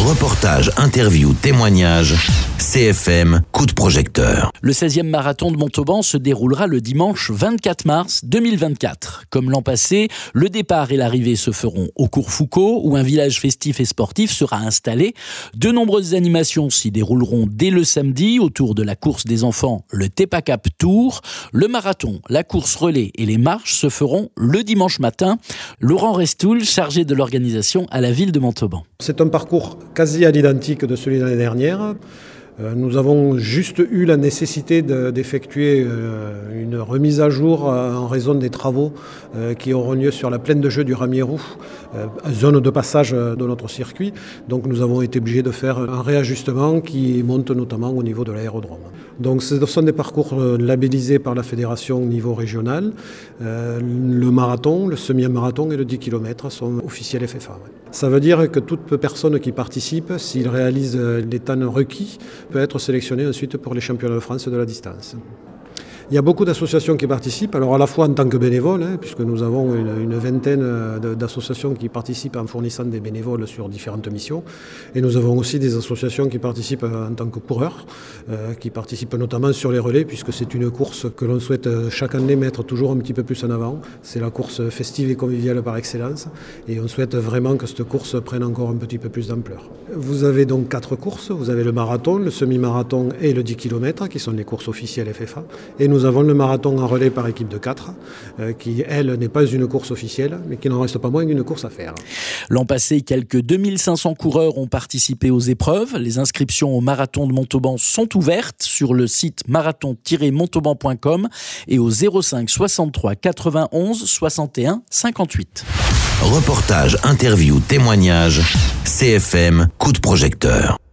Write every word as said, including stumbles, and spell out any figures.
Reportage, interview, témoignage, C F M, coup de projecteur. Le seizième marathon de Montauban se déroulera le dimanche vingt-quatre mars deux mille vingt-quatre. Comme l'an passé, le départ et l'arrivée se feront au cours Foucault, où un village festif et sportif sera installé. De nombreuses animations s'y dérouleront dès le samedi autour de la course des enfants, le Tepacap Tour. Le marathon, la course relais et les marches se feront le dimanche matin. Laurent Restoul, chargé de l'organisation à la ville de Montauban. C'est un parcours quasi à l'identique de celui de l'année dernière. Nous avons juste eu la nécessité de, d'effectuer une remise à jour en raison des travaux qui auront lieu sur la plaine de jeu du Ramierou, zone de passage de notre circuit. Donc nous avons été obligés de faire un réajustement qui monte notamment au niveau de l'aérodrome. Donc ce sont des parcours labellisés par la fédération au niveau régional. Le marathon, le semi-marathon et le dix kilomètres sont officiels F F A. Ça veut dire que toute personne qui participe, s'il réalise les temps requis, peut être sélectionné ensuite pour les championnats de France de la distance. Il y a beaucoup d'associations qui participent, alors à la fois en tant que bénévoles, hein, puisque nous avons une, une vingtaine d'associations qui participent en fournissant des bénévoles sur différentes missions, et nous avons aussi des associations qui participent en tant que coureurs, euh, qui participent notamment sur les relais, puisque c'est une course que l'on souhaite chaque année mettre toujours un petit peu plus en avant. C'est la course festive et conviviale par excellence, et on souhaite vraiment que cette course prenne encore un petit peu plus d'ampleur. Vous avez donc quatre courses, vous avez le marathon, le semi-marathon et le dix kilomètres, qui sont les courses officielles F F A, et nous Nous avons le marathon en relais par équipe de quatre, euh, qui, elle, n'est pas une course officielle, mais qui n'en reste pas moins une course à faire. L'an passé, quelques deux mille cinq cents coureurs ont participé aux épreuves. Les inscriptions au marathon de Montauban sont ouvertes sur le site marathon tiret montauban point com et au zéro cinq soixante-trois quatre-vingt-onze soixante et un cinquante-huit. Reportage, interview, témoignage, C F M, coup de projecteur.